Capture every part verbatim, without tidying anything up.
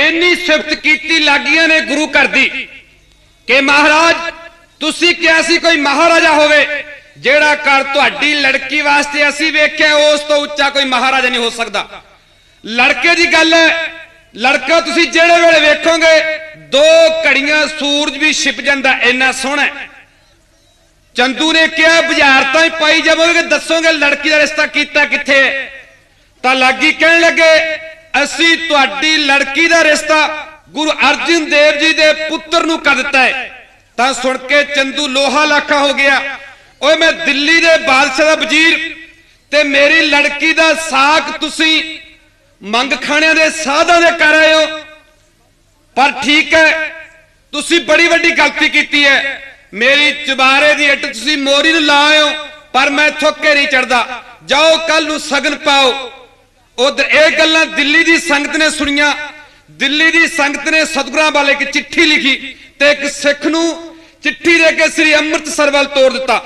इन्नी सिफत की लागियां ने गुरु घर दी कि महाराज तुसी क्या सी कोई महाराजा होवे जेड़ा घर तुहाडी लड़की वास्ते असी वेख्या उस तो उच्चा कोई महाराजा नहीं हो सकता। लड़के की गल है, लड़का तुसी जेड़े वेले वेखोगे दो घड़ियां सूरज भी छिप जांदा इन्ना सोहना है। चंदू ने क्या बुझारतां ही पाई जावोगे दसोगे लड़की का रिश्ता कीता किथे, तां लागी कहण लगे असी तुहाडी लड़की का रिश्ता गुरु अर्जन देव जी दे पुत्र नूं कर दिता है। तां सुन के चंदू लोहा लाखा हो गया। ओए मैं दिल्ली दे बादशाह दा वजीर ते मेरी लड़की दा साक तुसी मंग खाने दे साधां दे कर आए हो, पर ठीक है तुसी बड़ी वड्डी गलती कीती है। मेरी चबारे दी इट तुसी मोरी नूं ला आए हो, पर मैं थोके नहीं चढ़दा। जाओ कल नूं सगन पाओ। उधर ये गल्लां दिल्ली दी संगत ने सुनिया। दिल्ली दी संगत ने सतगुरां वाले एक चिट्ठी लिखी ते एक सिख नूं चिट्ठी दे के श्री अमृतसर वाल तोड़ दिता।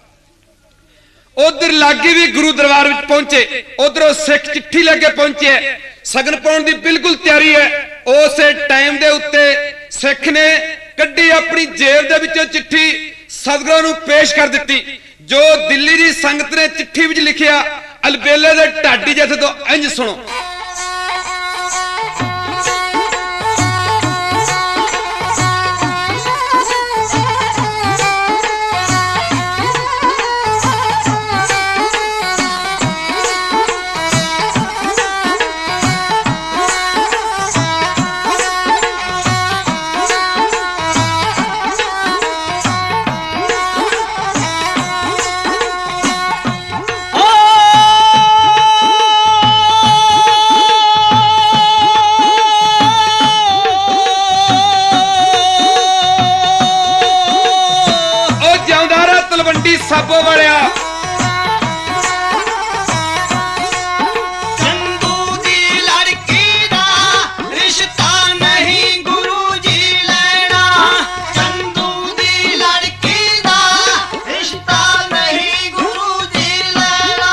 उधर लागी भी गुरु दरबार विच पहुंचे। उधरों सिख चिट्ठी लेके पहुंचे, सगन पाउण दी बिल्कुल तैयारी है। उस टाइम दे उत्ते सिख ने कड्डी अपनी जेब दे विचों चिट्ठी सतगुरां नूं पेश कर दित्ती। जो दिल्ली दी संगत ने चिट्ठी विच लिखिया अलबेले दे ढाडी जथे तो इंज सुनो। साबो वालिया चंदू दी लड़की दा रिश्ता नहीं गुरु जी लेना। चंदू दी लड़की दा रिश्ता नहीं गुरु जी लेना।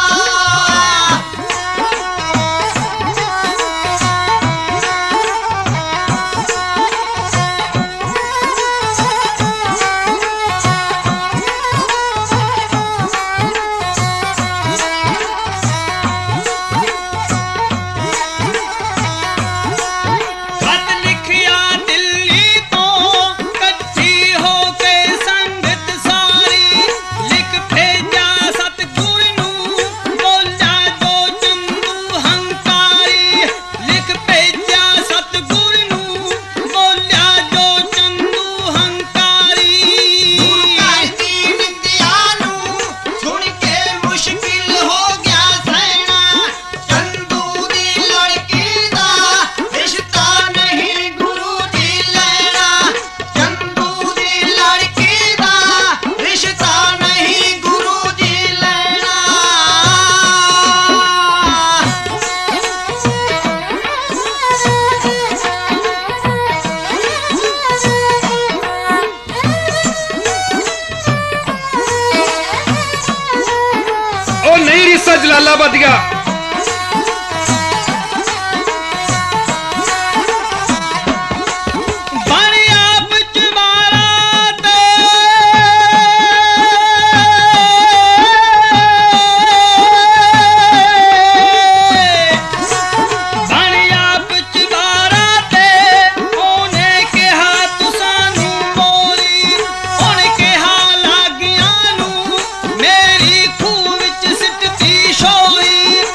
जलालाबाद गया मेरी खूह विच सिटती शोरी।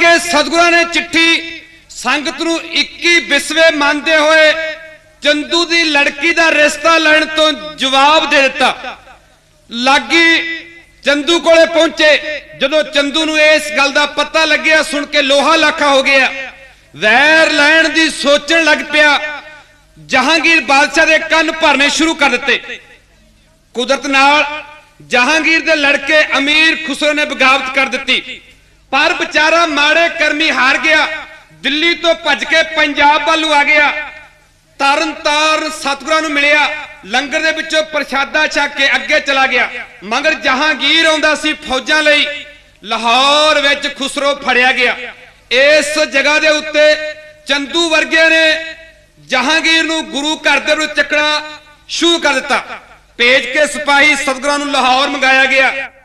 के सतगुरां ने चिट्ठी संगत नूं इक्की विसवे मानते हुए चंदू दी लड़की दा रिश्ता लैण तो जवाब दे दिता। लागी चंदू कोले पहुंचे। जदों चंदू नूं इस गल दा पता लग्या सुन के लोहा लाखा हो गया। वैर लैण दी सोचण लग पिया। जहांगीर बादशाह दे कन्न भरने शुरू कर दिते। कुदरत नाल जहांगीर दे लड़के अमीर खुसरो ने बगावत कर दी, पर बेचारा माड़े कर्मी हार गया। दिल्ली तो भज के पंजाब वालू आ गया। तरन तारण सतगुरां नूं मिलिया। लंगर दे विचों प्रसादा छक के अगे चला गया। मगर जहांगीर आउंदा सी फौजां लई। लाहौर विच खुसरो फड़िया गया। इस जगह दे उत्ते चंदू वर्गे ने जहांगीर नूं गुरु घर दे विच चकना शुरू कर दिता। भेज के सिपाही सतगुरां नूं लाहौर मंगाया गया।